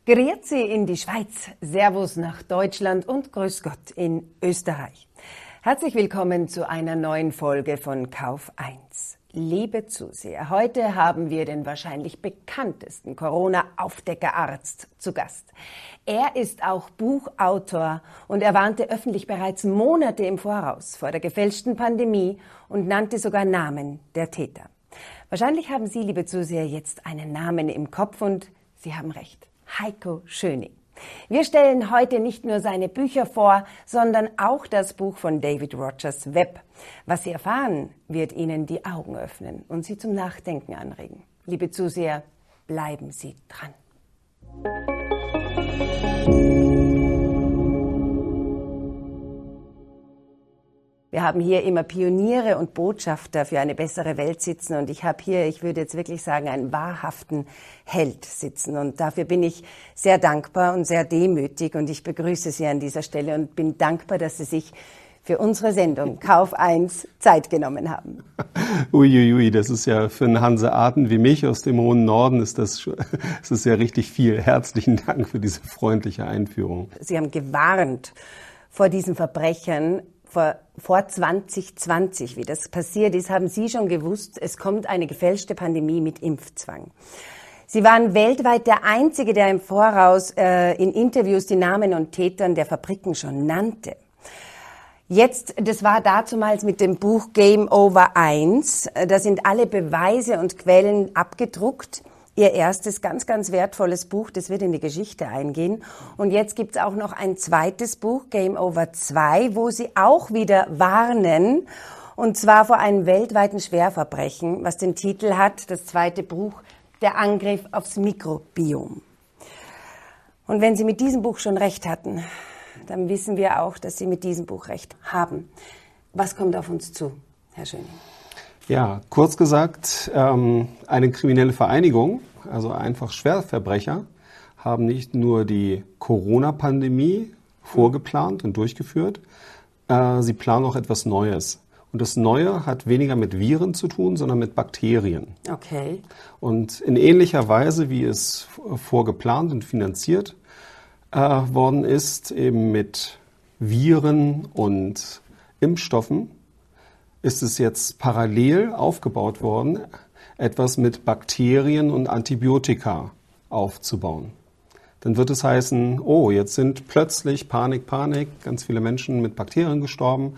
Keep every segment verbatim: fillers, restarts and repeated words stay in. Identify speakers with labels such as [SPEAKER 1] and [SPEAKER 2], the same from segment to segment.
[SPEAKER 1] Grüezi in die Schweiz, Servus nach Deutschland und Grüß Gott in Österreich. Herzlich willkommen zu einer neuen Folge von Kauf eins. Liebe Zuseher, heute haben wir den wahrscheinlich bekanntesten Corona-Aufdeckerarzt zu Gast. Er ist auch Buchautor und er warnte öffentlich bereits Monate im Voraus vor der gefälschten Pandemie und nannte sogar Namen der Täter. Wahrscheinlich haben Sie, liebe Zuseher, jetzt einen Namen im Kopf und Sie haben recht. Heiko Schöning. Wir stellen heute nicht nur seine Bücher vor, sondern auch das Buch von David Rogers Webb. Was Sie erfahren, wird Ihnen die Augen öffnen und Sie zum Nachdenken anregen. Liebe Zuseher, bleiben Sie dran. Wir haben hier immer Pioniere und Botschafter für eine bessere Welt sitzen und ich habe hier, ich würde jetzt wirklich sagen, einen wahrhaften Held sitzen und dafür bin ich sehr dankbar und sehr demütig und ich begrüße Sie an dieser Stelle und bin dankbar, dass Sie sich für unsere Sendung Kauf eins Zeit genommen haben.
[SPEAKER 2] Uiuiui, ui, das ist ja für einen Hanseaten wie mich aus dem hohen Norden ist das, das ist ja richtig viel. Herzlichen Dank für diese freundliche Einführung.
[SPEAKER 1] Sie haben gewarnt vor diesen Verbrechern. Vor, vor zwanzig zwanzig, wie das passiert ist, haben Sie schon gewusst, es kommt eine gefälschte Pandemie mit Impfzwang. Sie waren weltweit der Einzige, der im Voraus äh, in Interviews die Namen und Tätern der Fabriken schon nannte. Jetzt, das war dazumals mit dem Buch Game Over eins, da sind alle Beweise und Quellen abgedruckt. Ihr erstes ganz, ganz wertvolles Buch, das wird in die Geschichte eingehen. Und jetzt gibt's auch noch ein zweites Buch, Game Over zwei, wo Sie auch wieder warnen, und zwar vor einem weltweiten Schwerverbrechen, was den Titel hat, das zweite Buch, Der Angriff aufs Mikrobiom. Und wenn Sie mit diesem Buch schon recht hatten, dann wissen wir auch, dass Sie mit diesem Buch recht haben. Was kommt auf uns zu, Herr Schöning?
[SPEAKER 2] Ja, kurz gesagt, ähm, eine kriminelle Vereinigung, also einfach Schwerverbrecher, haben nicht nur die Corona-Pandemie vorgeplant und durchgeführt, äh, sie planen auch etwas Neues. Und das Neue hat weniger mit Viren zu tun, sondern mit Bakterien.
[SPEAKER 1] Okay.
[SPEAKER 2] Und in ähnlicher Weise, wie es vorgeplant und finanziert äh, worden ist, eben mit Viren und Impfstoffen, ist es jetzt parallel aufgebaut worden, etwas mit Bakterien und Antibiotika aufzubauen. Dann wird es heißen, oh, jetzt sind plötzlich Panik, Panik, ganz viele Menschen mit Bakterien gestorben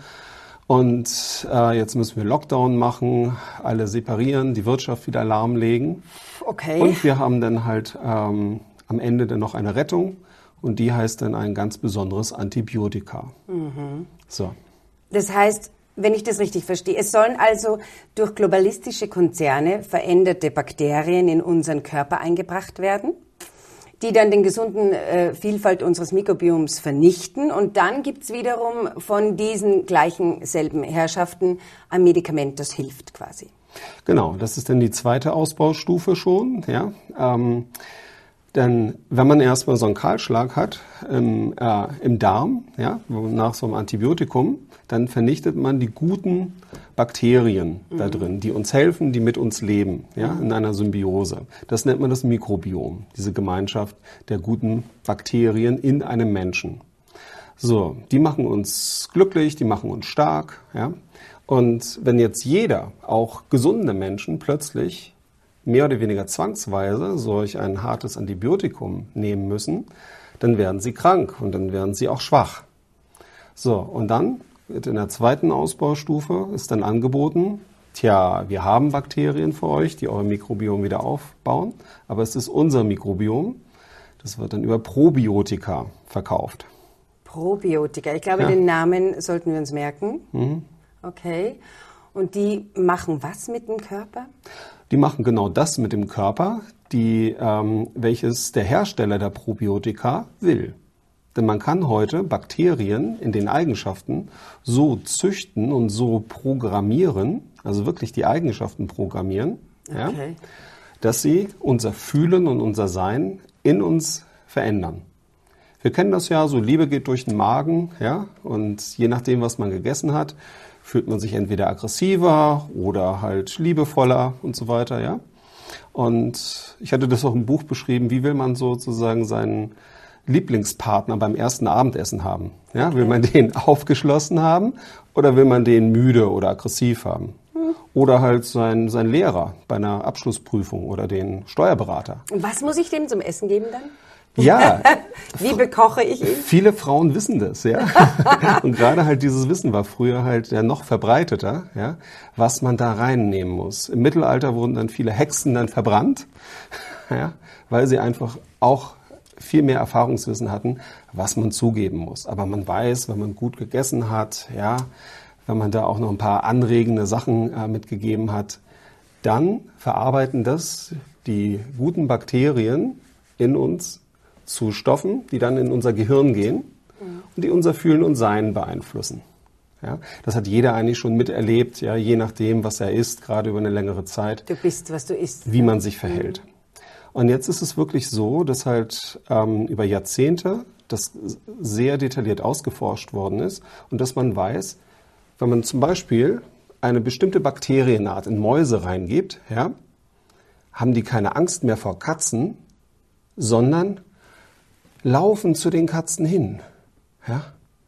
[SPEAKER 2] und äh, jetzt müssen wir Lockdown machen, alle separieren, die Wirtschaft wieder lahmlegen.
[SPEAKER 1] Okay.
[SPEAKER 2] Und wir haben dann halt ähm, am Ende dann noch eine Rettung und die heißt dann ein ganz besonderes Antibiotika.
[SPEAKER 1] Mhm.
[SPEAKER 2] So.
[SPEAKER 1] Das heißt, wenn ich das richtig verstehe, es sollen also durch globalistische Konzerne veränderte Bakterien in unseren Körper eingebracht werden, die dann den gesunden äh, Vielfalt unseres Mikrobioms vernichten. Und dann gibt's wiederum von diesen gleichen selben Herrschaften ein Medikament, das hilft quasi.
[SPEAKER 2] Genau, das ist dann die zweite Ausbaustufe schon. Ja. Ähm, Denn wenn man erstmal so einen Kahlschlag hat im, äh, im Darm, ja, nach so einem Antibiotikum, dann vernichtet man die guten Bakterien mhm. da drin, die uns helfen, die mit uns leben, ja, in einer Symbiose. Das nennt man das Mikrobiom, diese Gemeinschaft der guten Bakterien in einem Menschen. So, die machen uns glücklich, die machen uns stark, ja. Und wenn jetzt jeder, auch gesunde Menschen, plötzlich mehr oder weniger zwangsweise solch ein hartes Antibiotikum nehmen müssen, dann werden sie krank und dann werden sie auch schwach. So, und dann wird in der zweiten Ausbaustufe ist dann angeboten, tja, wir haben Bakterien für euch, die euer Mikrobiom wieder aufbauen, aber es ist unser Mikrobiom, das wird dann über Probiotika verkauft.
[SPEAKER 1] Probiotika, ich glaube,
[SPEAKER 2] Ja.
[SPEAKER 1] den Namen sollten wir uns merken.
[SPEAKER 2] Mhm.
[SPEAKER 1] Okay. Und die machen was mit dem Körper?
[SPEAKER 2] Die machen genau das mit dem Körper, die, ähm, welches der Hersteller der Probiotika will. Denn man kann heute Bakterien in den Eigenschaften so züchten und so programmieren, also wirklich die Eigenschaften programmieren,
[SPEAKER 1] okay.
[SPEAKER 2] ja, dass sie unser Fühlen und unser Sein in uns verändern. Wir kennen das ja, so Liebe geht durch den Magen, ja, und je nachdem, was man gegessen hat, fühlt man sich entweder aggressiver oder halt liebevoller und so weiter, ja. Und ich hatte das auch im Buch beschrieben, wie will man sozusagen seinen Lieblingspartner beim ersten Abendessen haben? Ja, okay. Will man den aufgeschlossen haben oder will man den müde oder aggressiv haben? Hm. Oder halt sein, sein Lehrer bei einer Abschlussprüfung oder den Steuerberater.
[SPEAKER 1] Und was muss ich dem zum Essen geben dann?
[SPEAKER 2] Ja.
[SPEAKER 1] Wie bekoche ich ihn?
[SPEAKER 2] Viele Frauen wissen das, ja. Und gerade halt dieses Wissen war früher halt ja noch verbreiteter, ja, was man da reinnehmen muss. Im Mittelalter wurden dann viele Hexen dann verbrannt, ja, weil sie einfach auch viel mehr Erfahrungswissen hatten, was man zugeben muss. Aber man weiß, wenn man gut gegessen hat, ja, wenn man da auch noch ein paar anregende Sachen äh, mitgegeben hat, dann verarbeiten das die guten Bakterien in uns zu Stoffen, die dann in unser Gehirn gehen mhm. und die unser Fühlen und Sein beeinflussen. Ja, das hat jeder eigentlich schon miterlebt, ja, je nachdem, was er isst, gerade über eine längere Zeit.
[SPEAKER 1] Du bist, was du isst.
[SPEAKER 2] Wie man sich verhält. Mhm. Und jetzt ist es wirklich so, dass halt ähm, über Jahrzehnte das sehr detailliert ausgeforscht worden ist und dass man weiß, wenn man zum Beispiel eine bestimmte Bakterienart in Mäuse reingibt, ja, haben die keine Angst mehr vor Katzen, sondern laufen zu den Katzen hin. Ja?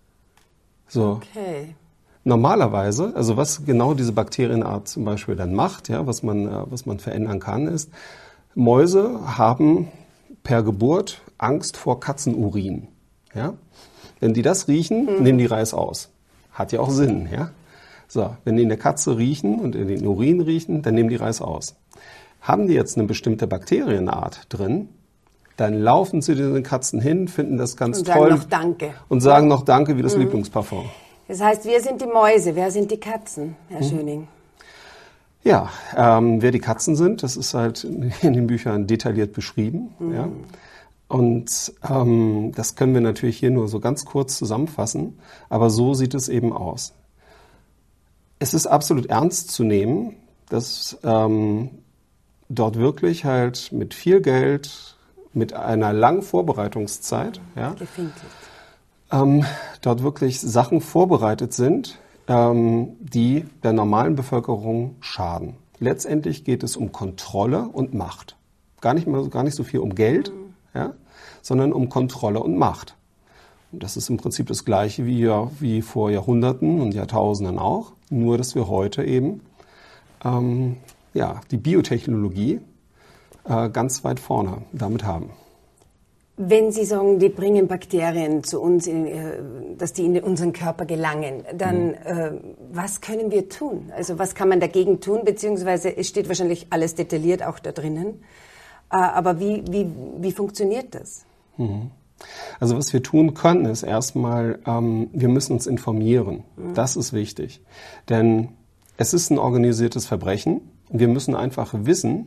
[SPEAKER 2] So.
[SPEAKER 1] Okay.
[SPEAKER 2] Normalerweise, also was genau diese Bakterienart zum Beispiel dann macht, ja, was man, äh, was man verändern kann, ist, Mäuse haben per Geburt Angst vor Katzenurin. Ja? Wenn die das riechen, mhm. nehmen die Reis aus. Hat ja auch Sinn. Ja? So, wenn die in der Katze riechen und in den Urin riechen, dann nehmen die Reis aus. Haben die jetzt eine bestimmte Bakterienart drin, dann laufen sie zu den Katzen hin, finden das ganz
[SPEAKER 1] und
[SPEAKER 2] toll.
[SPEAKER 1] Und sagen noch Danke.
[SPEAKER 2] Und sagen noch Danke wie das mhm. Lieblingsparfum.
[SPEAKER 1] Das heißt, wir sind die Mäuse, wer sind die Katzen, Herr mhm. Schöning?
[SPEAKER 2] Ja, ähm, wer die Katzen sind, das ist halt in den Büchern detailliert beschrieben. Mhm. Ja. Und ähm, das können wir natürlich hier nur so ganz kurz zusammenfassen, aber so sieht es eben aus. Es ist absolut ernst zu nehmen, dass ähm, dort wirklich halt mit viel Geld, mit einer langen Vorbereitungszeit, ja, ähm, dort wirklich Sachen vorbereitet sind, ähm, die der normalen Bevölkerung schaden. Letztendlich geht es um Kontrolle und Macht. Gar nicht mal, gar nicht so viel um Geld, mhm. ja, sondern um Kontrolle und Macht. Und das ist im Prinzip das Gleiche wie, ja, wie vor Jahrhunderten und Jahrtausenden auch, nur dass wir heute eben ähm, ja, die Biotechnologie äh, ganz weit vorne damit haben.
[SPEAKER 1] Wenn Sie sagen, die bringen Bakterien zu uns, in, äh, dass die in unseren Körper gelangen, dann mhm. äh, was können wir tun? Also was kann man dagegen tun? Beziehungsweise es steht wahrscheinlich alles detailliert auch da drinnen. Äh, aber wie, wie, wie funktioniert das?
[SPEAKER 2] Mhm. Also was wir tun können, ist erstmal, ähm, wir müssen uns informieren. Mhm. Das ist wichtig. Denn es ist ein organisiertes Verbrechen. Wir müssen einfach wissen,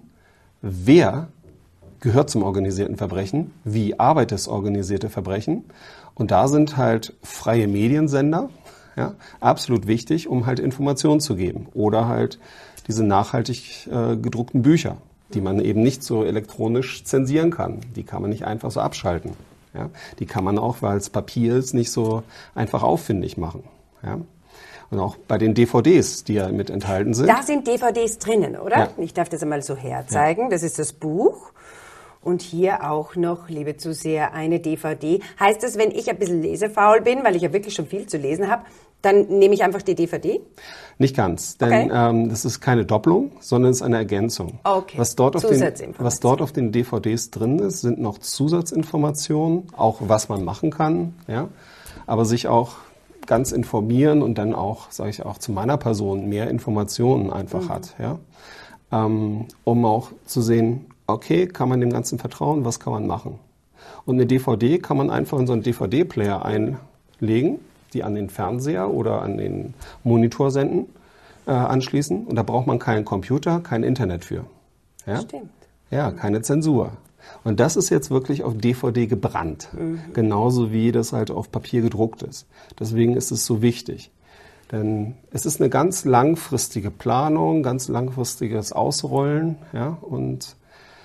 [SPEAKER 2] wer gehört zum organisierten Verbrechen, wie arbeitet das organisierte Verbrechen. Und da sind halt freie Mediensender ja, absolut wichtig, um halt Informationen zu geben. Oder halt diese nachhaltig äh, gedruckten Bücher, die man eben nicht so elektronisch zensieren kann. Die kann man nicht einfach so abschalten. Ja. Die kann man auch, weil es Papier ist, nicht so einfach auffindig machen. Ja. Und auch bei den D V Ds, die ja mit enthalten sind.
[SPEAKER 1] Da sind D V Ds drinnen, oder? Ja. Ich darf das einmal so herzeigen. Ja. Das ist das Buch. Und hier auch noch, liebe Zuseher, eine D V D. Heißt das, wenn ich ein bisschen lesefaul bin, weil ich ja wirklich schon viel zu lesen habe, dann nehme ich einfach die D V D?
[SPEAKER 2] Nicht ganz, denn okay. ähm, das ist keine Doppelung, sondern es ist eine Ergänzung.
[SPEAKER 1] Okay.
[SPEAKER 2] Was dort, auf den, was dort auf den D V Ds drin ist, sind noch Zusatzinformationen, auch was man machen kann, ja, aber sich auch ganz informieren und dann auch, sage ich auch, zu meiner Person mehr Informationen einfach mhm. hat, ja, ähm, um auch zu sehen, okay, kann man dem Ganzen vertrauen, was kann man machen? Und eine D V D kann man einfach in so einen D V D-Player einlegen, die an den Fernseher oder an den Monitor senden, äh, anschließen. Und da braucht man keinen Computer, kein Internet für. Ja?
[SPEAKER 1] Stimmt.
[SPEAKER 2] Ja, keine Zensur. Und das ist jetzt wirklich auf D V D gebrannt. Mhm. Genauso wie das halt auf Papier gedruckt ist. Deswegen ist es so wichtig. Denn es ist eine ganz langfristige Planung, ganz langfristiges Ausrollen, ja, und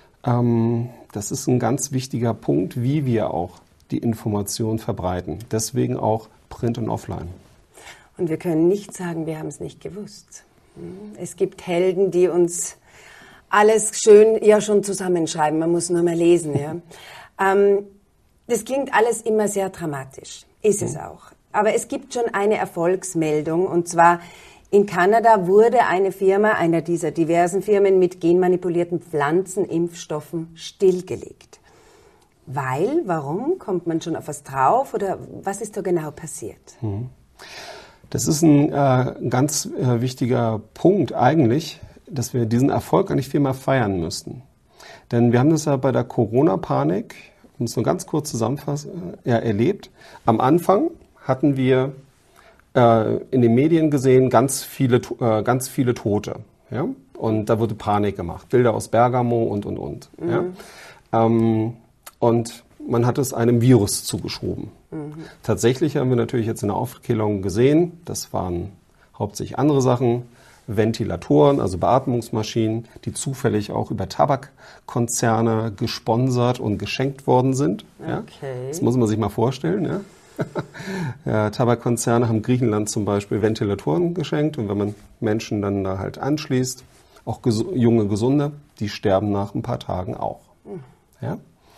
[SPEAKER 2] Ähm, das ist ein ganz wichtiger Punkt, wie wir auch die Information verbreiten. Deswegen auch Print und Offline.
[SPEAKER 1] Und wir können nicht sagen, wir haben es nicht gewusst. Es gibt Helden, die uns alles schön ja schon zusammenschreiben, man muss nur mal lesen. Ja. ähm, das klingt alles immer sehr dramatisch, ist es auch. Aber es gibt schon eine Erfolgsmeldung, und zwar in Kanada wurde eine Firma, einer dieser diversen Firmen mit genmanipulierten Pflanzenimpfstoffen stillgelegt. Weil, warum? Kommt man schon auf was drauf oder was ist da genau passiert?
[SPEAKER 2] Das ist ein äh, ganz äh, wichtiger Punkt eigentlich, dass wir diesen Erfolg eigentlich viel mehr feiern müssten. Denn wir haben das ja bei der Corona-Panik, um es nur ganz kurz zusammenfassen, ja, erlebt. Am Anfang hatten wir äh, in den Medien gesehen ganz viele, äh, ganz viele Tote. Ja? Und da wurde Panik gemacht. Bilder aus Bergamo und, und, und. Mhm. Ja? Ähm, und man hat es einem Virus zugeschoben. Mhm. Tatsächlich haben wir natürlich jetzt in der Aufklärung gesehen, das waren hauptsächlich andere Sachen, Ventilatoren, also Beatmungsmaschinen, die zufällig auch über Tabakkonzerne gesponsert und geschenkt worden sind. Ja?
[SPEAKER 1] Okay.
[SPEAKER 2] Das muss man sich mal vorstellen. Ja? Ja, Tabakkonzerne haben Griechenland zum Beispiel Ventilatoren geschenkt, und wenn man Menschen dann da halt anschließt, auch ges- junge, gesunde, die sterben nach ein paar Tagen auch. Mhm. Ja?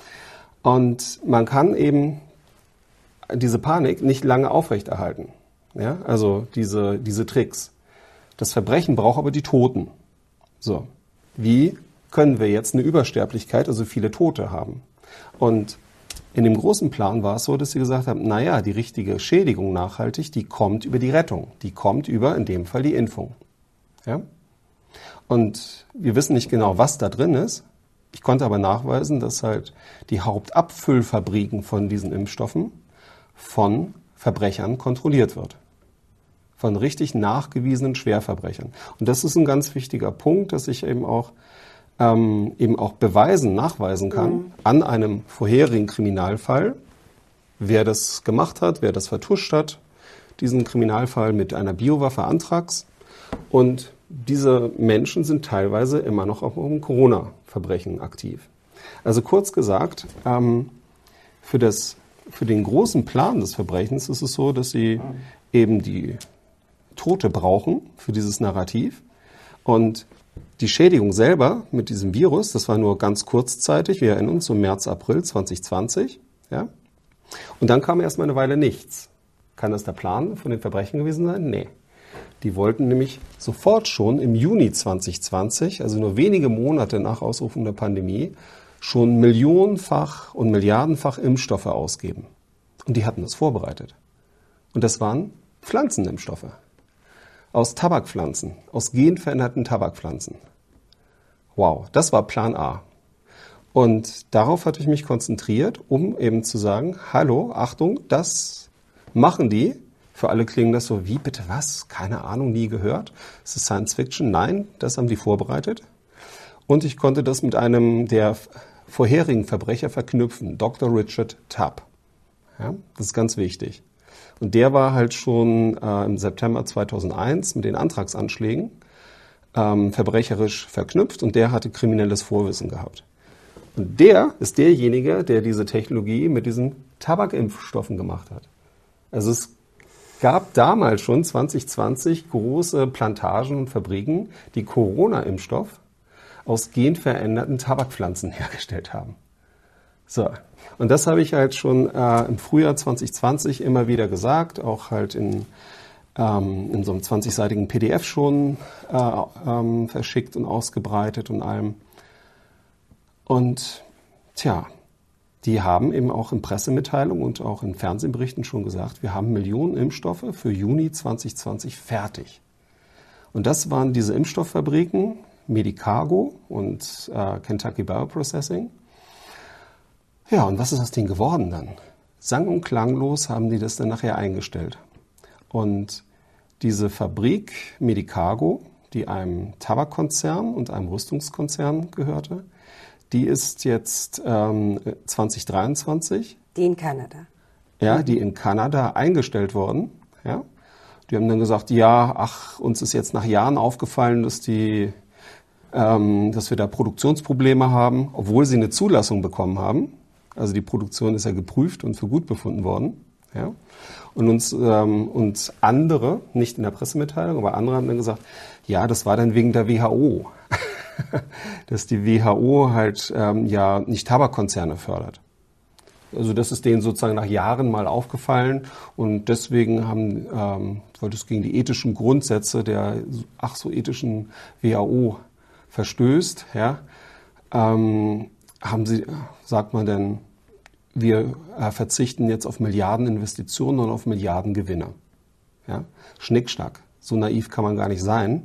[SPEAKER 2] Und man kann eben diese Panik nicht lange aufrechterhalten. Ja? Also diese, diese Tricks. Das Verbrechen braucht aber die Toten. So, wie können wir jetzt eine Übersterblichkeit, also viele Tote haben? Und in dem großen Plan war es so, dass sie gesagt haben, naja, die richtige Schädigung nachhaltig, die kommt über die Rettung. Die kommt über, in dem Fall, die Impfung. Ja? Und wir wissen nicht genau, was da drin ist. Ich konnte aber nachweisen, dass halt die Hauptabfüllfabriken von diesen Impfstoffen von Verbrechern kontrolliert wird. Von richtig nachgewiesenen Schwerverbrechern. Und das ist ein ganz wichtiger Punkt, dass ich eben auch, ähm, eben auch beweisen, nachweisen kann, mhm. an einem vorherigen Kriminalfall, wer das gemacht hat, wer das vertuscht hat, diesen Kriminalfall mit einer Biowaffe Anthrax. Und diese Menschen sind teilweise immer noch auf einem Corona-Verbrechen aktiv. Also kurz gesagt, ähm, für, das, für den großen Plan des Verbrechens ist es so, dass sie eben die Tote brauchen für dieses Narrativ. Und die Schädigung selber mit diesem Virus, das war nur ganz kurzzeitig, wir erinnern uns, so März, April zwanzig zwanzig. Ja? Und dann kam erstmal eine Weile nichts. Kann das der Plan von den Verbrechen gewesen sein? Nee. Die wollten nämlich sofort schon im Juni zwanzig zwanzig, also nur wenige Monate nach Ausrufung der Pandemie, schon millionenfach und milliardenfach Impfstoffe ausgeben. Und die hatten das vorbereitet. Und das waren Pflanzenimpfstoffe. Aus Tabakpflanzen, aus genveränderten Tabakpflanzen. Wow, das war Plan A. Und darauf hatte ich mich konzentriert, um eben zu sagen, hallo, Achtung, das machen die. Für alle klingt das so, wie bitte was? Keine Ahnung, nie gehört. Es ist Science Fiction. Nein, das haben die vorbereitet. Und ich konnte das mit einem der vorherigen Verbrecher verknüpfen, Doktor Richard Tapp. Ja, das ist ganz wichtig. Und der war halt schon äh, im September zweitausendeins mit den Antragsanschlägen ähm, verbrecherisch verknüpft, und der hatte kriminelles Vorwissen gehabt. Und der ist derjenige, der diese Technologie mit diesen Tabakimpfstoffen gemacht hat. Also es gab damals schon zwanzig zwanzig große Plantagen und Fabriken, die Corona-Impfstoff aus genveränderten Tabakpflanzen hergestellt haben. So, und das habe ich halt schon äh, im Frühjahr zwanzig zwanzig immer wieder gesagt, auch halt in, ähm, in so einem zwanzigseitigen P D F schon äh, ähm, verschickt und ausgebreitet und allem. Und tja, die haben eben auch in Pressemitteilungen und auch in Fernsehberichten schon gesagt, wir haben Millionen Impfstoffe für Juni zwanzig zwanzig fertig. Und das waren diese Impfstofffabriken, Medicago und äh, Kentucky Bioprocessing. Ja, und was ist aus denen geworden dann? Sang- und klanglos haben die das dann nachher eingestellt. Und diese Fabrik Medicago, die einem Tabakkonzern und einem Rüstungskonzern gehörte, die ist jetzt ähm, zwanzig dreiundzwanzig.
[SPEAKER 1] Die in Kanada.
[SPEAKER 2] Ja, die in Kanada eingestellt worden. Ja. Die haben dann gesagt, ja, ach, uns ist jetzt nach Jahren aufgefallen, dass die, ähm, dass wir da Produktionsprobleme haben, obwohl sie eine Zulassung bekommen haben. Also die Produktion ist ja geprüft und für gut befunden worden. Ja. Und uns ähm, und andere, nicht in der Pressemitteilung, aber andere haben dann gesagt, ja, das war dann wegen der W H O. dass die W H O halt ähm, ja nicht Tabakkonzerne fördert. Also das ist denen sozusagen nach Jahren mal aufgefallen und deswegen haben, ähm, weil das gegen die ethischen Grundsätze der ach so ethischen W H O verstößt, ja, ähm, haben sie, sagt man denn, wir äh, verzichten jetzt auf Milliardeninvestitionen und auf Milliardengewinne. Ja? Schnickschnack, so naiv kann man gar nicht sein.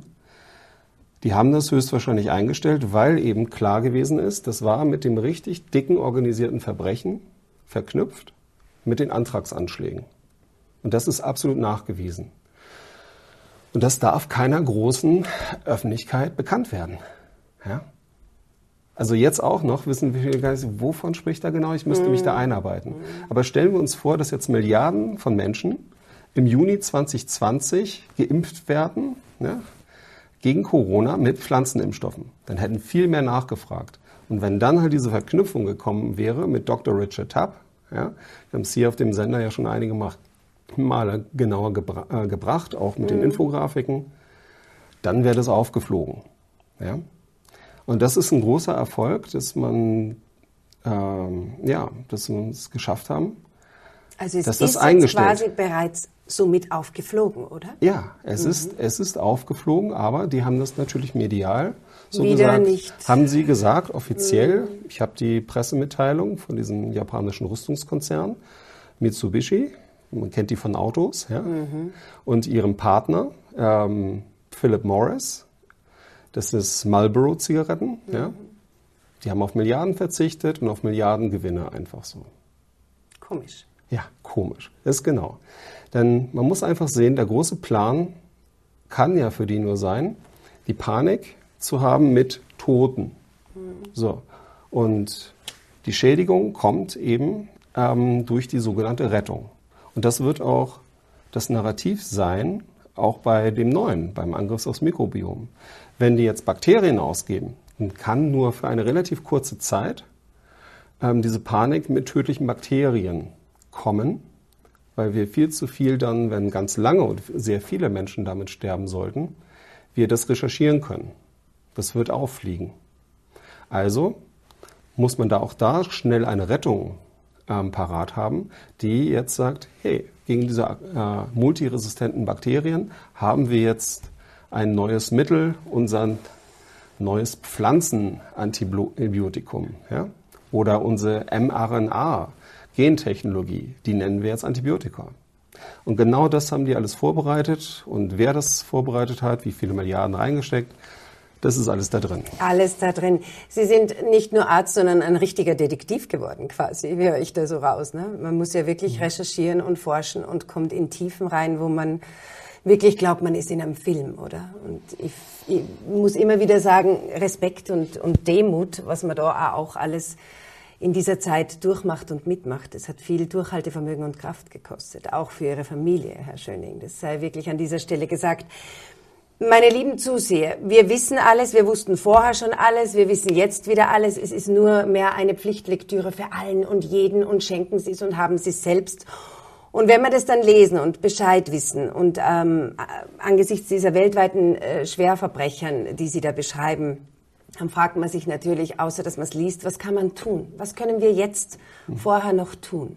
[SPEAKER 2] Die haben das höchstwahrscheinlich eingestellt, weil eben klar gewesen ist, das war mit dem richtig dicken organisierten Verbrechen verknüpft mit den Antragsanschlägen. Und das ist absolut nachgewiesen. Und das darf keiner großen Öffentlichkeit bekannt werden. Ja? Also jetzt auch noch wissen wir gar nicht, wovon spricht er genau, ich müsste mich da einarbeiten. Aber stellen wir uns vor, dass jetzt Milliarden von Menschen im Juni zwanzig zwanzig geimpft werden, ja, gegen Corona mit Pflanzenimpfstoffen. Dann hätten viel mehr nachgefragt. Und wenn dann halt diese Verknüpfung gekommen wäre mit Doktor Richard Tapp, ja, wir haben es hier auf dem Sender ja schon einige Male genauer gebra- äh, gebracht, auch mit mhm. den Infografiken, dann wäre das aufgeflogen. Ja? Und das ist ein großer Erfolg, dass man ähm, ja, dass wir es geschafft haben.
[SPEAKER 1] Also es
[SPEAKER 2] dass
[SPEAKER 1] ist
[SPEAKER 2] das jetzt
[SPEAKER 1] quasi bereits somit aufgeflogen, oder?
[SPEAKER 2] Ja, es, mhm. ist, es ist aufgeflogen, aber die haben das natürlich medial so
[SPEAKER 1] Wieder
[SPEAKER 2] gesagt.
[SPEAKER 1] Nicht.
[SPEAKER 2] Haben sie gesagt, offiziell, mhm. ich habe die Pressemitteilung von diesem japanischen Rüstungskonzern Mitsubishi, man kennt die von Autos, ja, mhm. und ihrem Partner ähm, Philip Morris, das ist Marlboro-Zigaretten, mhm. ja. Die haben auf Milliarden verzichtet und auf Milliardengewinne einfach so.
[SPEAKER 1] Komisch.
[SPEAKER 2] Ja, komisch. Das ist genau. Denn man muss einfach sehen, der große Plan kann ja für die nur sein, die Panik zu haben mit Toten. Mhm. So. Und die Schädigung kommt eben ähm, durch die sogenannte Rettung. Und das wird auch das Narrativ sein, auch bei dem Neuen, beim Angriff aufs Mikrobiom. Wenn die jetzt Bakterien ausgeben, dann kann nur für eine relativ kurze Zeit ähm, diese Panik mit tödlichen Bakterien kommen, weil wir viel zu viel dann, wenn ganz lange und sehr viele Menschen damit sterben sollten, wir das recherchieren können. Das wird auffliegen. Also muss man da auch da schnell eine Rettung ähm, parat haben, die jetzt sagt, hey, gegen diese äh, multiresistenten Bakterien haben wir jetzt ein neues Mittel, unser neues Pflanzenantibiotikum, ja? Oder unsere mRNA Gentechnologie, die nennen wir jetzt Antibiotika. Und genau das haben die alles vorbereitet. Und wer das vorbereitet hat, wie viele Milliarden reingesteckt, das ist alles da drin.
[SPEAKER 1] Alles da drin. Sie sind nicht nur Arzt, sondern ein richtiger Detektiv geworden quasi, höre ich da so raus. Ne? Man muss ja wirklich mhm. recherchieren und forschen und kommt in Tiefen rein, wo man wirklich glaubt, man ist in einem Film, oder? Und ich, ich muss immer wieder sagen, Respekt und, und Demut, was man da auch alles in dieser Zeit durchmacht und mitmacht. Es hat viel Durchhaltevermögen und Kraft gekostet, auch für Ihre Familie, Herr Schöning. Das sei wirklich an dieser Stelle gesagt. Meine lieben Zuseher, wir wissen alles, wir wussten vorher schon alles, wir wissen jetzt wieder alles. Es ist nur mehr eine Pflichtlektüre für allen und jeden und schenken Sie es und haben Sie es selbst. Und wenn wir das dann lesen und Bescheid wissen und ähm, angesichts dieser weltweiten äh, Schwerverbrechern, die Sie da beschreiben, dann fragt man sich natürlich, außer dass man es liest, was kann man tun? Was können wir jetzt vorher noch tun?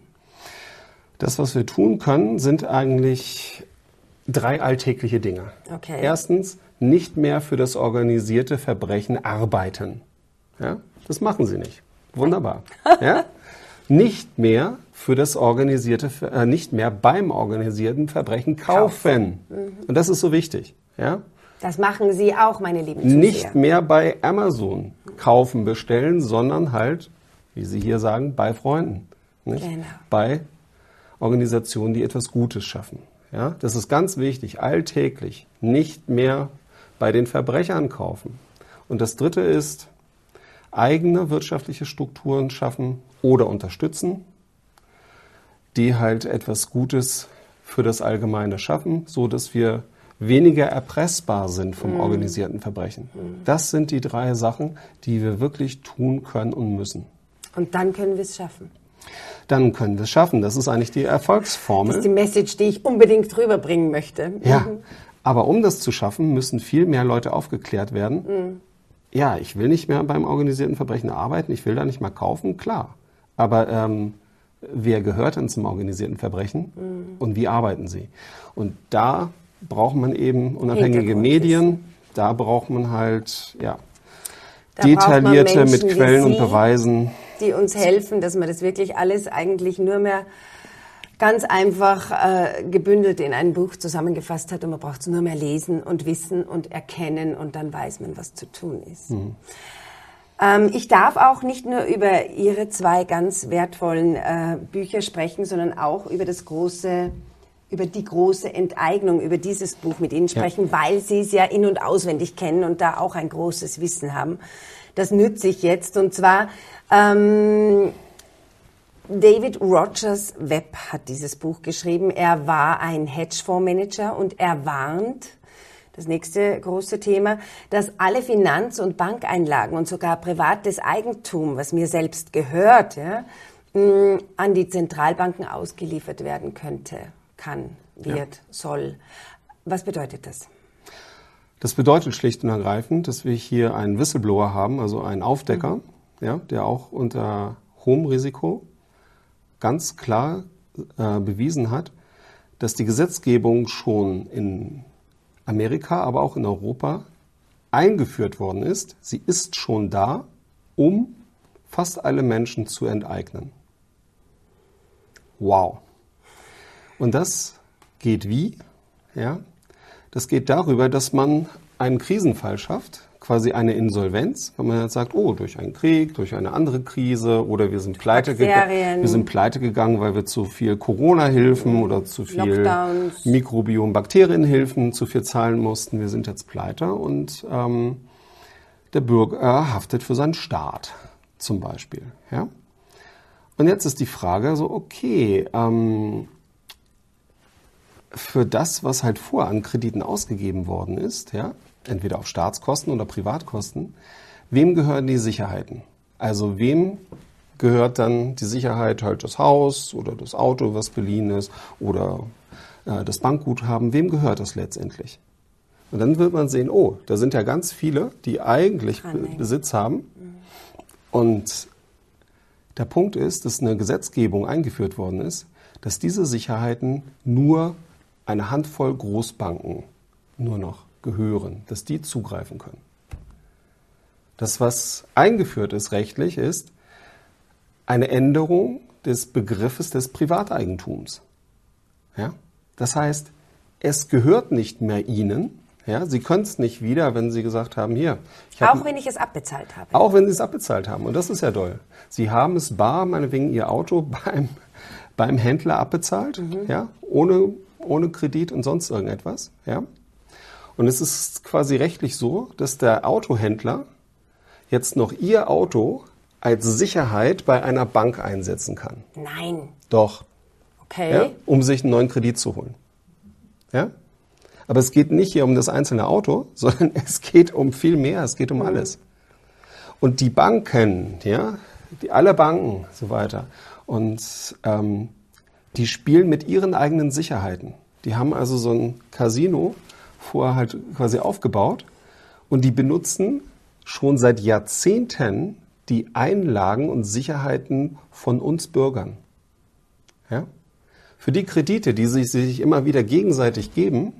[SPEAKER 2] Das, was wir tun können, sind eigentlich drei alltägliche Dinge.
[SPEAKER 1] Okay.
[SPEAKER 2] Erstens, nicht mehr für das organisierte Verbrechen arbeiten. Ja? Das machen Sie nicht. Wunderbar. Ja? Nicht mehr für das organisierte, äh, nicht mehr beim organisierten Verbrechen kaufen. Mhm. Und das ist so wichtig. Ja?
[SPEAKER 1] Das machen Sie auch, meine lieben Zuseher.
[SPEAKER 2] Nicht mehr bei Amazon kaufen, bestellen, sondern halt, wie Sie hier sagen, bei Freunden. Nicht?
[SPEAKER 1] Genau.
[SPEAKER 2] Bei Organisationen, die etwas Gutes schaffen. Ja? Das ist ganz wichtig, alltäglich. Nicht mehr bei den Verbrechern kaufen. Und das Dritte ist, eigene wirtschaftliche Strukturen schaffen oder unterstützen, die halt etwas Gutes für das Allgemeine schaffen, so dass wir weniger erpressbar sind vom mm. organisierten Verbrechen. Mm. Das sind die drei Sachen, die wir wirklich tun können und müssen.
[SPEAKER 1] Und dann können wir es schaffen.
[SPEAKER 2] Dann können wir es schaffen. Das ist eigentlich die Erfolgsformel.
[SPEAKER 1] Das ist die Message, die ich unbedingt rüberbringen möchte.
[SPEAKER 2] Ja, aber um das zu schaffen, müssen viel mehr Leute aufgeklärt werden. Mm. ja, ich will nicht mehr beim organisierten Verbrechen arbeiten, ich will da nicht mehr kaufen, klar. Aber ähm, wer gehört denn zum organisierten Verbrechen mhm. und wie arbeiten sie? Und da braucht man eben unabhängige Medien, da braucht man halt ja, detaillierte
[SPEAKER 1] man Menschen
[SPEAKER 2] mit Quellen
[SPEAKER 1] Sie,
[SPEAKER 2] und Beweisen.
[SPEAKER 1] Die uns helfen, dass man das wirklich alles eigentlich nur mehr ganz einfach äh, gebündelt in ein Buch zusammengefasst hat und man braucht es nur mehr lesen und wissen und erkennen und dann weiß man, was zu tun ist. Mhm. Ähm, ich darf auch nicht nur über Ihre zwei ganz wertvollen äh, Bücher sprechen, sondern auch über das große, über die große Enteignung, über dieses Buch mit Ihnen sprechen, ja. weil Sie es ja in- und auswendig kennen und da auch ein großes Wissen haben. Das nütze ich jetzt und zwar ähm, David Rogers Webb hat dieses Buch geschrieben. Er war ein Hedgefondsmanager und er warnt, das nächste große Thema, dass alle Finanz- und Bankeinlagen und sogar privates Eigentum, was mir selbst gehört, ja, an die Zentralbanken ausgeliefert werden könnte, kann, wird, ja. soll. Was bedeutet das?
[SPEAKER 2] Das bedeutet schlicht und ergreifend, dass wir hier einen Whistleblower haben, also einen Aufdecker, mhm. ja, der auch unter hohem Risiko ganz klar äh, bewiesen hat, dass die Gesetzgebung schon in Amerika, aber auch in Europa eingeführt worden ist. Sie ist schon da, um fast alle Menschen zu enteignen. Wow. Und das geht wie? Ja, das geht darüber, dass man einen Krisenfall schafft, quasi eine Insolvenz, wenn man jetzt sagt, oh, durch einen Krieg, durch eine andere Krise oder wir sind pleite, gega- wir sind pleite gegangen, weil wir zu viel Corona-Hilfen mhm. oder zu viel
[SPEAKER 1] Lockdowns.
[SPEAKER 2] Mikrobiom-Bakterien-Hilfen zu viel zahlen mussten. Wir sind jetzt pleite und ähm, der Bürger haftet für seinen Staat zum Beispiel. Ja? Und jetzt ist die Frage so, okay, ähm, für das, was halt vorher an Krediten ausgegeben worden ist, ja, entweder auf Staatskosten oder Privatkosten, wem gehören die Sicherheiten? Also wem gehört dann die Sicherheit, halt das Haus oder das Auto, was beliehen ist, oder äh, das Bankguthaben, wem gehört das letztendlich? Und dann wird man sehen, oh, da sind ja ganz viele, die eigentlich Be- Besitz haben. Mhm. Und der Punkt ist, dass eine Gesetzgebung eingeführt worden ist, dass diese Sicherheiten nur eine Handvoll Großbanken nur noch gehören, dass die zugreifen können. Das, was eingeführt ist rechtlich, ist eine Änderung des Begriffes des Privateigentums. Ja? Das heißt, es gehört nicht mehr Ihnen. Ja? Sie können es nicht wieder, wenn Sie gesagt haben, hier. Ich
[SPEAKER 1] auch
[SPEAKER 2] hab,
[SPEAKER 1] wenn ich es abbezahlt habe.
[SPEAKER 2] Auch wenn Sie es abbezahlt haben. Und das ist ja doll. Sie haben es bar, meinetwegen Ihr Auto beim, beim Händler abbezahlt, mhm. ja? ohne, ohne Kredit und sonst irgendetwas. Ja? Und es ist quasi rechtlich so, dass der Autohändler jetzt noch Ihr Auto als Sicherheit bei einer Bank einsetzen kann.
[SPEAKER 1] Nein.
[SPEAKER 2] Doch.
[SPEAKER 1] Okay.
[SPEAKER 2] Ja, um sich einen neuen Kredit zu holen. Ja? Aber es geht nicht hier um das einzelne Auto, sondern es geht um viel mehr, es geht um mhm. alles. Und die Banken, ja, die, alle Banken, so weiter, und ähm, die spielen mit ihren eigenen Sicherheiten. Die haben also so ein Casino vorher halt quasi aufgebaut und die benutzen schon seit Jahrzehnten die Einlagen und Sicherheiten von uns Bürgern. Ja? Für die Kredite, die sich, sich immer wieder gegenseitig geben,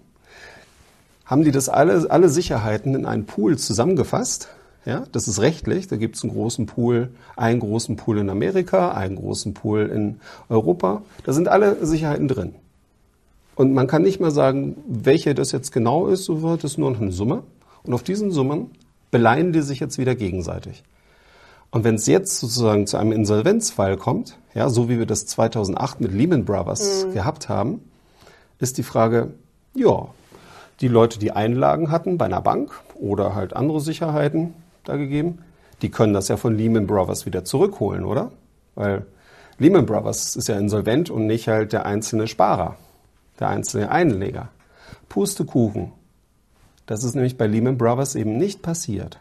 [SPEAKER 2] haben die das alle, alle Sicherheiten in einen Pool zusammengefasst. Ja? Das ist rechtlich, da gibt es einen großen Pool, einen großen Pool in Amerika, einen großen Pool in Europa. Da sind alle Sicherheiten drin. Und man kann nicht mehr sagen, welche das jetzt genau ist, so wird es nur noch eine Summe. Und auf diesen Summen beleihen die sich jetzt wieder gegenseitig. Und wenn es jetzt sozusagen zu einem Insolvenzfall kommt, ja, so wie wir das zweitausendacht mit Lehman Brothers mhm. gehabt haben, ist die Frage, ja, die Leute, die Einlagen hatten bei einer Bank oder halt andere Sicherheiten da gegeben, die können das ja von Lehman Brothers wieder zurückholen, oder? Weil Lehman Brothers ist ja insolvent und nicht halt der einzelne Sparer. Der einzelne Einleger. Pustekuchen. Das ist nämlich bei Lehman Brothers eben nicht passiert.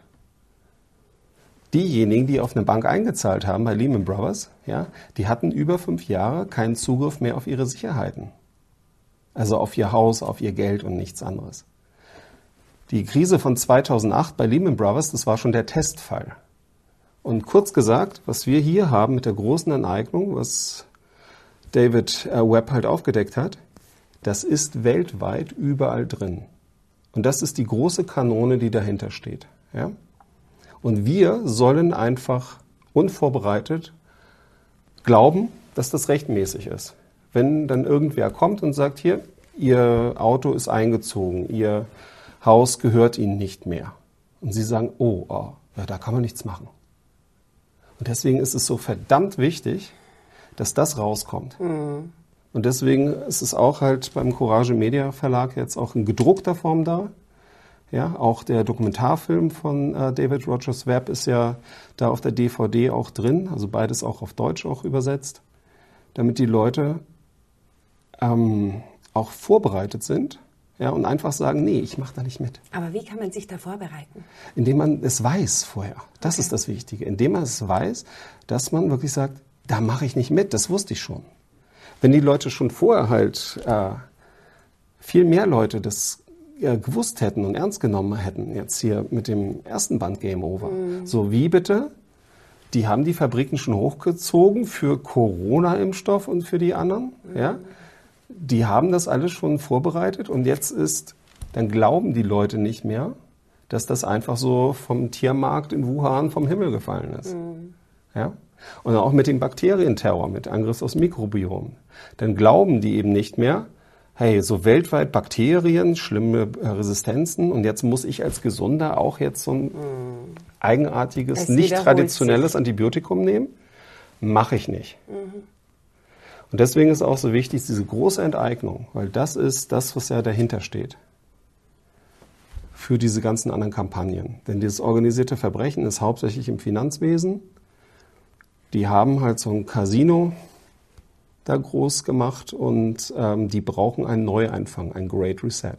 [SPEAKER 2] Diejenigen, die auf eine Bank eingezahlt haben bei Lehman Brothers, ja, die hatten über fünf Jahre keinen Zugriff mehr auf ihre Sicherheiten. Also auf ihr Haus, auf ihr Geld und nichts anderes. Die Krise von zweitausendacht bei Lehman Brothers, das war schon der Testfall. Und kurz gesagt, was wir hier haben mit der großen Enteignung, was David Webb halt aufgedeckt hat, das ist weltweit überall drin. Und das ist die große Kanone, die dahinter steht. Ja? Und wir sollen einfach unvorbereitet glauben, dass das rechtmäßig ist. Wenn dann irgendwer kommt und sagt, hier, Ihr Auto ist eingezogen, Ihr Haus gehört Ihnen nicht mehr. Und Sie sagen, oh, oh ja, da kann man nichts machen. Und deswegen ist es so verdammt wichtig, dass das rauskommt. Mhm. Und deswegen ist es auch halt beim Courage Media Verlag jetzt auch in gedruckter Form da. Ja, auch der Dokumentarfilm von äh, David Rogers Webb ist ja da auf der D V D auch drin, also beides auch auf Deutsch auch übersetzt, damit die Leute ähm, auch vorbereitet sind, ja, und einfach sagen, nee, ich mache da nicht mit.
[SPEAKER 1] Aber wie kann man sich da vorbereiten?
[SPEAKER 2] Indem man es weiß vorher. Das
[SPEAKER 1] Okay.
[SPEAKER 2] ist das Wichtige. Indem man es weiß, dass man wirklich sagt, da mache ich nicht mit, das wusste ich schon. Wenn die Leute schon vorher halt, äh, viel mehr Leute das äh, gewusst hätten und ernst genommen hätten, jetzt hier mit dem ersten Band Game Over. Mhm. So wie bitte? Die haben die Fabriken schon hochgezogen für Corona-Impfstoff und für die anderen, mhm. ja. Die haben das alles schon vorbereitet und jetzt ist, dann glauben die Leute nicht mehr, dass das einfach so vom Tiermarkt in Wuhan vom Himmel gefallen ist. Mhm. Ja? Und auch mit dem Bakterienterror, mit Angriff aufs Mikrobiom. Dann glauben die eben nicht mehr, hey, so weltweit Bakterien, schlimme Resistenzen und jetzt muss ich als Gesunder auch jetzt so ein mhm. eigenartiges,
[SPEAKER 1] es
[SPEAKER 2] nicht traditionelles
[SPEAKER 1] sich.
[SPEAKER 2] Antibiotikum nehmen. Mache ich nicht.
[SPEAKER 1] Mhm.
[SPEAKER 2] Und deswegen ist auch so wichtig, diese große Enteignung, weil das ist das, was ja dahinter steht für diese ganzen anderen Kampagnen. Denn dieses organisierte Verbrechen ist hauptsächlich im Finanzwesen. Die haben halt so ein Casino da groß gemacht und ähm, die brauchen einen Neuanfang, ein Great Reset.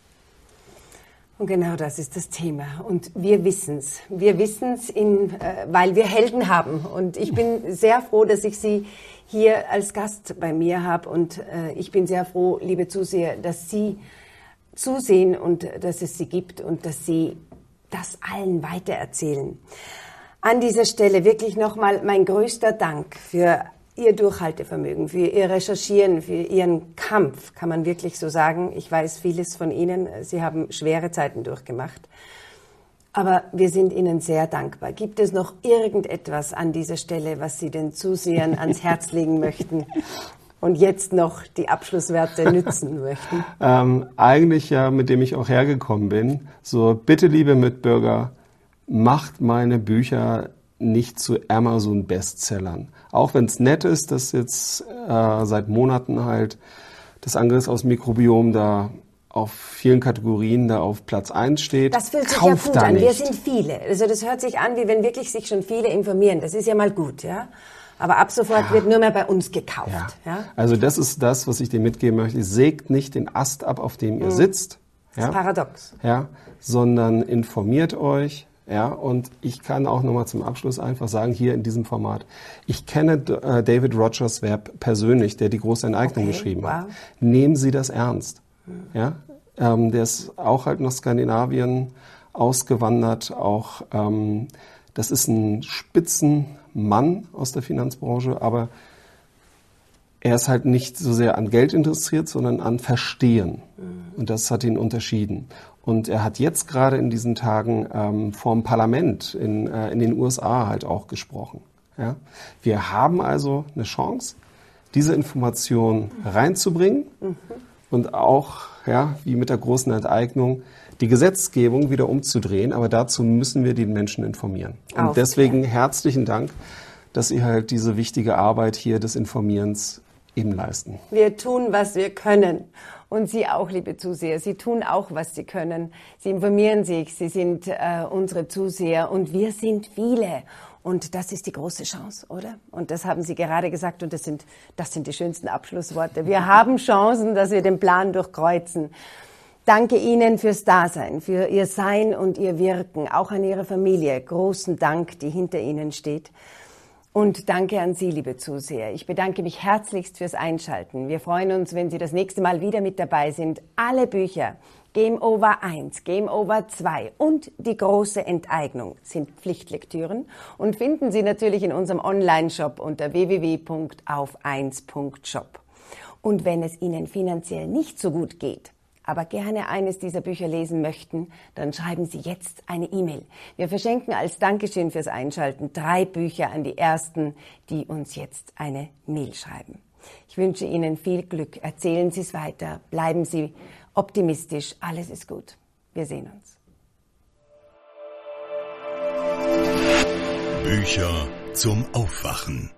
[SPEAKER 1] Und genau das ist das Thema. Und wir wissen's. Wir wissen's, in, äh, weil wir Helden haben. Und ich bin sehr froh, dass ich Sie hier als Gast bei mir habe. Und äh, ich bin sehr froh, liebe Zuseher, dass Sie zusehen und äh, dass es Sie gibt und dass Sie das allen weitererzählen. An dieser Stelle wirklich nochmal mein größter Dank für Ihr Durchhaltevermögen, für Ihr Recherchieren, für Ihren Kampf, kann man wirklich so sagen. Ich weiß vieles von Ihnen. Sie haben schwere Zeiten durchgemacht. Aber wir sind Ihnen sehr dankbar. Gibt es noch irgendetwas an dieser Stelle, was Sie den Zusehern ans Herz legen möchten und jetzt noch die Abschlusswerte nützen möchten?
[SPEAKER 2] Ähm, eigentlich ja, mit dem ich auch hergekommen bin. So, bitte, liebe Mitbürger, macht meine Bücher nicht zu Amazon-Bestsellern. Auch wenn es nett ist, dass jetzt äh, seit Monaten halt das Angriff aufs Mikrobiom da auf vielen Kategorien da auf Platz eins steht.
[SPEAKER 1] Das fühlt sich
[SPEAKER 2] Kauft
[SPEAKER 1] ja gut
[SPEAKER 2] da
[SPEAKER 1] an.
[SPEAKER 2] nicht.
[SPEAKER 1] Wir sind viele. Also das hört sich an, wie wenn wirklich sich schon viele informieren. Das ist ja mal gut, ja. Aber ab sofort ja. wird nur mehr bei uns gekauft.
[SPEAKER 2] Ja.
[SPEAKER 1] Ja?
[SPEAKER 2] Also das ist das, was ich dir mitgeben möchte. Sägt nicht den Ast ab, auf dem ihr mhm. sitzt.
[SPEAKER 1] Das
[SPEAKER 2] ja?
[SPEAKER 1] ist paradox.
[SPEAKER 2] Ja, sondern informiert euch. Ja, und ich kann auch nochmal zum Abschluss einfach sagen, hier in diesem Format, ich kenne äh, David Rogers Webb persönlich, der die große Enteignung
[SPEAKER 1] okay,
[SPEAKER 2] geschrieben
[SPEAKER 1] wow.
[SPEAKER 2] hat. Nehmen Sie das ernst. Mhm. Ja, ähm, der ist auch halt nach Skandinavien ausgewandert. Auch ähm, das ist ein Spitzenmann aus der Finanzbranche, aber er ist halt nicht so sehr an Geld interessiert, sondern an Verstehen. Mhm. Und das hat ihn unterschieden. Und er hat jetzt gerade in diesen Tagen ähm, vor dem Parlament in, äh, in den U S A halt auch gesprochen. Ja? Wir haben also eine Chance, diese Information reinzubringen mhm. und auch, ja, wie mit der großen Enteignung, die Gesetzgebung wieder umzudrehen. Aber dazu müssen wir die Menschen informieren. Und
[SPEAKER 1] Aufklären.
[SPEAKER 2] Deswegen herzlichen Dank, dass Sie halt diese wichtige Arbeit hier des Informierens eben leisten.
[SPEAKER 1] Wir tun, was wir können. Und Sie auch, liebe Zuseher, Sie tun auch, was Sie können. Sie informieren sich, Sie sind äh, unsere Zuseher und wir sind viele. Und das ist die große Chance, oder? Und das haben Sie gerade gesagt und das sind, das sind die schönsten Abschlussworte. Wir haben Chancen, dass wir den Plan durchkreuzen. Danke Ihnen fürs Dasein, für Ihr Sein und Ihr Wirken, auch an Ihre Familie. Großen Dank, die hinter Ihnen steht. Und danke an Sie, liebe Zuseher. Ich bedanke mich herzlichst fürs Einschalten. Wir freuen uns, wenn Sie das nächste Mal wieder mit dabei sind. Alle Bücher Game Over eins, Game Over zwei und Die große Enteignung sind Pflichtlektüren und finden Sie natürlich in unserem Online-Shop unter w w w punkt auf eins punkt shop. Und wenn es Ihnen finanziell nicht so gut geht, aber gerne eines dieser Bücher lesen möchten, dann schreiben Sie jetzt eine E-Mail. Wir verschenken als Dankeschön fürs Einschalten drei Bücher an die Ersten, die uns jetzt eine Mail schreiben. Ich wünsche Ihnen viel Glück. Erzählen Sie es weiter. Bleiben Sie optimistisch. Alles ist gut. Wir sehen uns.
[SPEAKER 3] Bücher zum Aufwachen.